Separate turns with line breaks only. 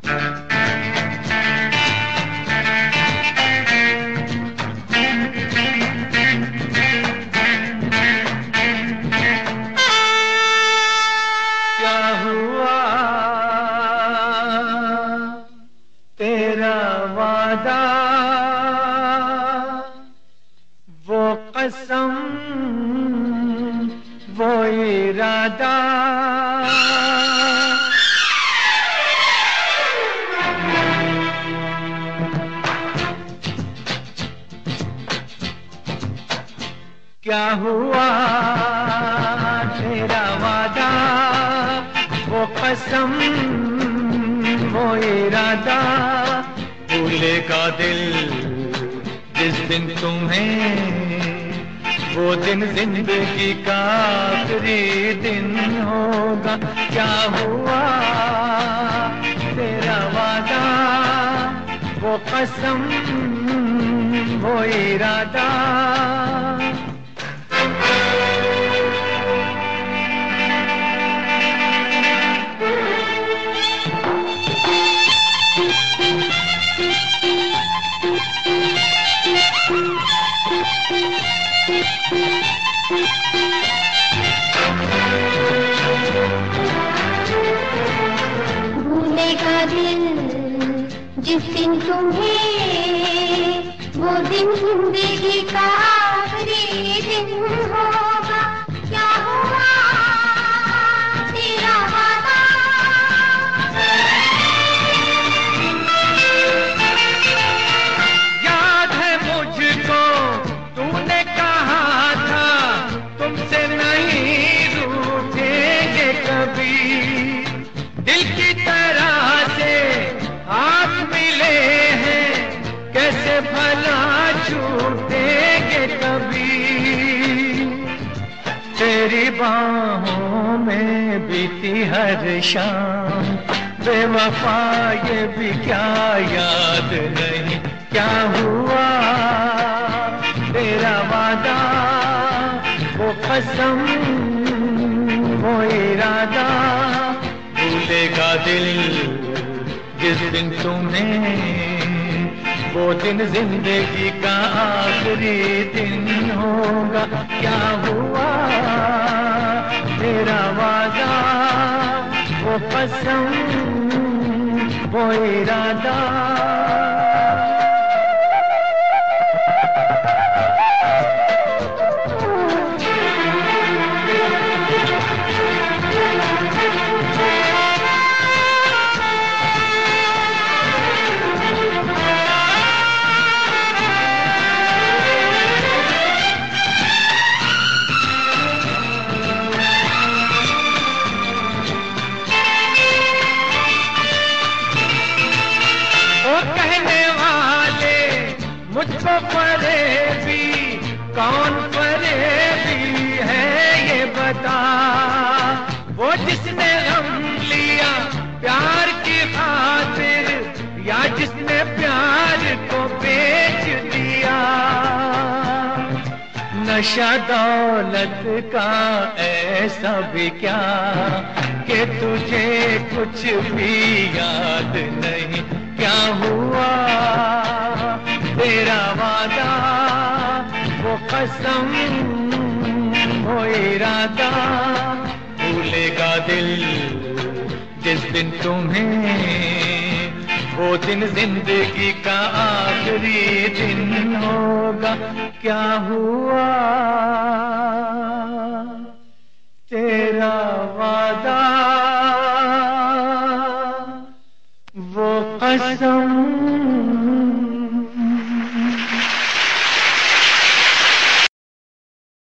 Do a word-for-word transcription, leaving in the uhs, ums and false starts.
वादा वो कसम वो इरादा क्या हुआ तेरा वादा वो कसम वो इरादा भूलेगा दिल जिस दिन तुम्हें वो दिन जिंदगी का आखिरी दिन होगा। क्या हुआ तेरा वादा वो कसम वो इरादा
भूलेगा दिल जिस दिन तुम्हें वो दिन जिंदगी का आखिरी दिन होगा। क्या हुआ तेरा वादा
याद है मुझको तूने कहा था तुमसे नहीं रूठेंगे कभी। दिल की तरह से हाथ मिले हैं कैसे भला छूटेंगे कभी। तेरी बाहों में बीती हर शाम बेवफा ये भी क्या याद नहीं। क्या हुआ तेरा वादा वो कसम वो इरादा भूलेगा दिल जिस दिन तुम्हें वो दिन जिंदगी का आखिरी दिन होगा। क्या हुआ तेरा वादा वो कसम वो इरादा मुझको फरेबी कौन फरेबी है ये बता। वो जिसने गम लिया प्यार की खातिर या जिसने प्यार को बेच दिया। नशा दौलत का ऐसा भी क्या कि तुझे कुछ भी याद नहीं। क्या हुआ तेरा वादा वो कसम वो इरादा भूलेगा दिल जिस दिन तुम्हें वो दिन जिंदगी का आखिरी दिन होगा। क्या हुआ तेरा वादा वो कसम